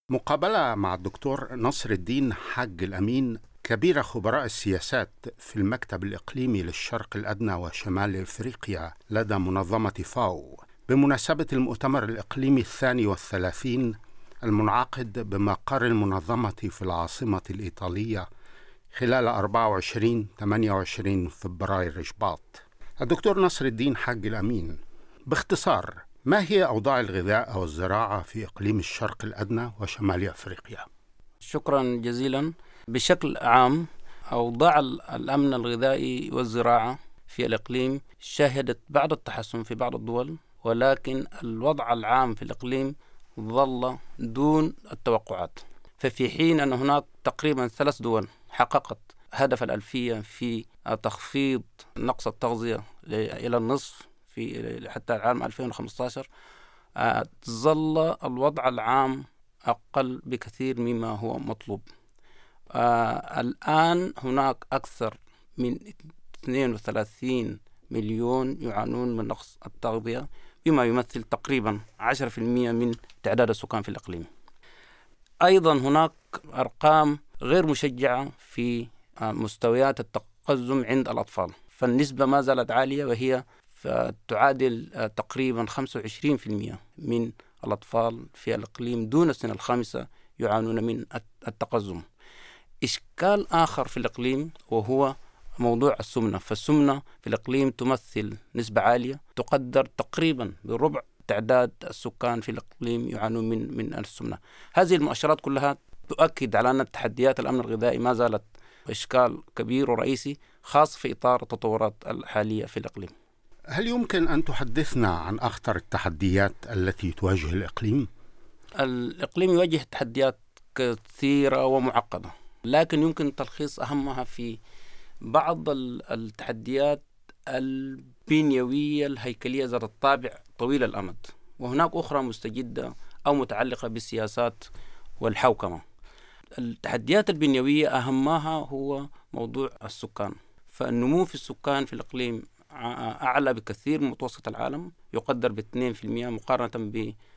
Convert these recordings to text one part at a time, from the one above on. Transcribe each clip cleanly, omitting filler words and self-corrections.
مقابلة مع الدكتور نصر الدين حاج الأمين، كبير خبراء السياسات في المكتب الإقليمي للشرق الأدنى وشمال إفريقيا لدى منظمة فاو، بمناسبة المؤتمر الإقليمي 32 المنعقد بمقر المنظمة في العاصمة الإيطالية خلال 24-28 فبراير شباط. الدكتور نصر الدين حاج الأمين، باختصار، ما هي أوضاع الغذاء أو الزراعة في إقليم الشرق الأدنى وشمال أفريقيا؟ شكرا جزيلا. بشكل عام أوضاع الأمن الغذائي والزراعة في الإقليم شهدت بعض التحسن في بعض الدول، ولكن الوضع العام في الإقليم ظل دون التوقعات. ففي حين أن هناك تقريبا 3 دول حققت هدف الألفية في تخفيض نقص التغذية إلى النصف في حتى العام 2015، ظل الوضع العام أقل بكثير مما هو مطلوب. الآن هناك أكثر من 32 مليون يعانون من نقص التغذية، بما يمثل تقريبا 10% من تعداد السكان في الإقليم. أيضا هناك أرقام غير مشجعة في مستويات التقزم عند الأطفال، فالنسبة ما زالت عالية، وهي تعادل تقريبا 25% من الأطفال في الإقليم دون السنة الخامسة يعانون من التقزم. إشكال آخر في الإقليم وهو موضوع السمنة، فالسمنة في الإقليم تمثل نسبة عالية، تقدر تقريبا بربع تعداد السكان في الإقليم يعانون من السمنة. هذه المؤشرات كلها تؤكد على أن تحديات الأمن الغذائي ما زالت إشكال كبير ورئيسي، خاص في إطار التطورات الحالية في الإقليم. هل يمكن أن تحدثنا عن أخطر التحديات التي تواجه الإقليم؟ الإقليم يواجه تحديات كثيرة ومعقدة، لكن يمكن تلخيص أهمها في بعض التحديات البنيوية الهيكلية ذات الطابع طويل الأمد، وهناك أخرى مستجدة أو متعلقة بالسياسات والحوكمة. التحديات البنيوية أهمها هو موضوع السكان، فالنمو في السكان في الإقليم أعلى بكثير من متوسط العالم، يقدر ب2% مقارنة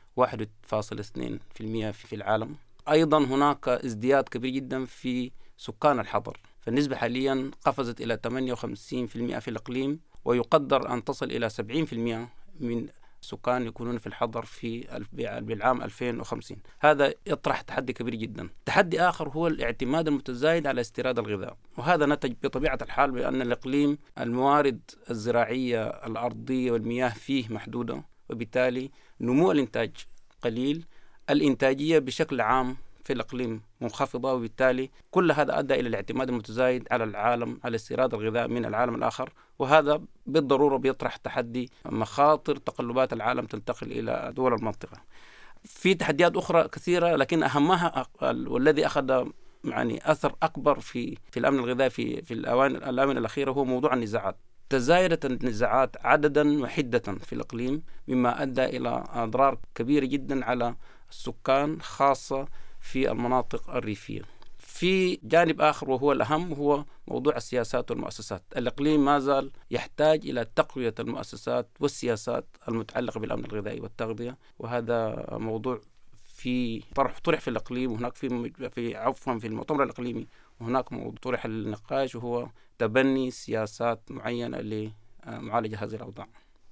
ب1.2% في العالم. أيضا هناك ازدياد كبير جدا في سكان الحضر، فالنسبة حاليا قفزت إلى 58% في الإقليم، ويقدر أن تصل إلى 70% من سكان يكونون في الحضر بالعام 2050. هذا يطرح تحدي كبير جدا. تحدي آخر هو الاعتماد المتزايد على استيراد الغذاء، وهذا نتج بطبيعة الحال بأن الإقليم الموارد الزراعية الأرضية والمياه فيه محدودة، وبالتالي نمو الإنتاج قليل، الإنتاجية بشكل عام في الإقليم منخفضة، وبالتالي كل هذا أدى إلى الاعتماد المتزايد على العالم على استيراد الغذاء من العالم الآخر، وهذا بالضرورة بيطرح تحدي مخاطر تقلبات العالم تنتقل إلى دول المنطقة. في تحديات أخرى كثيرة، لكن أهمها والذي أخذ أثر أكبر في الأمن الغذائي في الآونة الأخيرة هو موضوع النزاعات. تزايدت النزاعات عددا وحدة في الإقليم، مما أدى إلى أضرار كبيرة جدا على السكان، خاصة في المناطق الريفية. في جانب آخر وهو الأهم هو موضوع السياسات والمؤسسات. الإقليم ما زال يحتاج إلى تقوية المؤسسات والسياسات المتعلقة بالأمن الغذائي والتغذية، وهذا موضوع طرح في الإقليم، وهناك في المؤتمر الإقليمي، وهناك موضوع طرح للنقاش، وهو تبني سياسات معينة لمعالجة هذه الأوضاع.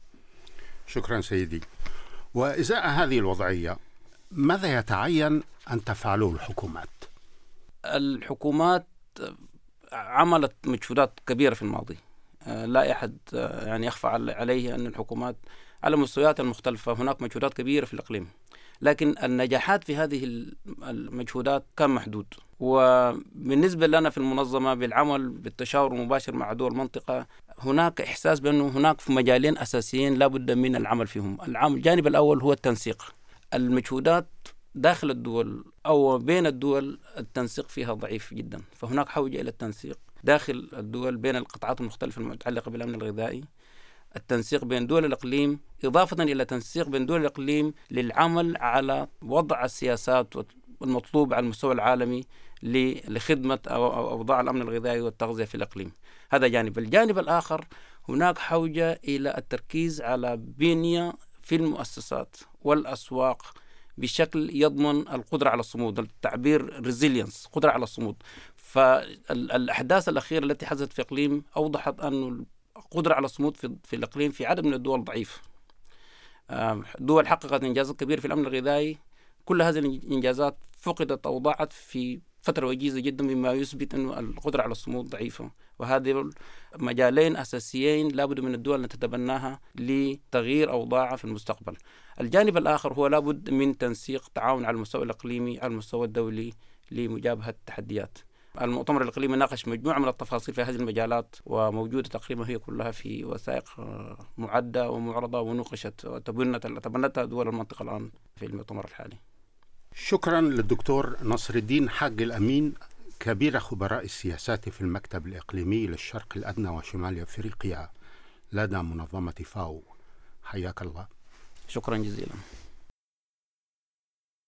شكرا سيدي. وإزاء هذه الوضعية ماذا يتعين أن تفعله الحكومات؟ الحكومات عملت مجهودات كبيرة في الماضي، لا أحد يخفى عليه أن الحكومات على مستويات المختلفة هناك مجهودات كبيرة في الإقليم، لكن النجاحات في هذه المجهودات كان محدود. وبالنسبة لنا في المنظمة بالعمل بالتشاور المباشر مع دول المنطقة، هناك إحساس بأنه هناك في مجالين أساسيين لا بد من العمل فيهم. الجانب الأول هو التنسيق. المجهودات داخل الدول أو بين الدول التنسيق فيها ضعيف جدا، فهناك حاجة إلى التنسيق داخل الدول بين القطاعات المختلفة المتعلقة بالأمن الغذائي، التنسيق بين دول الإقليم، إضافة إلى تنسيق بين دول الإقليم للعمل على وضع السياسات المطلوب على المستوى العالمي لخدمة أو أوضاع الأمن الغذائي والتغذية في الإقليم. هذا جانب. الجانب الآخر هناك حاجة إلى التركيز على بنية في المؤسسات والأسواق بشكل يضمن القدرة على الصمود، التعبير resilience، قدرة على الصمود. فالأحداث الأخيرة التي حدثت في الإقليم أوضحت أن القدرة على الصمود في الإقليم في عدد من الدول ضعيف. دول حققت إنجازات كبيرة في الأمن الغذائي، كل هذه الإنجازات فقدت أو ضاعت في فترة وجيزة جدا، مما يثبت أن القدرة على الصمود ضعيفة. وهذه مجالين أساسيين لابد من الدول أن تتبناها لتغيير أوضاعها في المستقبل. الجانب الآخر هو لابد من تنسيق تعاون على المستوى الإقليمي على المستوى الدولي لمجابهة التحديات. المؤتمر الإقليمي ناقش مجموعة من التفاصيل في هذه المجالات، وموجودة تقريبا هي كلها في وثائق معدة ومعرضة ونوقشت وتبنتها دول المنطقة الآن في المؤتمر الحالي. شكرا للدكتور نصر الدين حاج الأمين، كبير خبراء السياسات في المكتب الإقليمي للشرق الأدنى وشمال أفريقيا لدى منظمة فاو. حياك الله. شكرا جزيلا.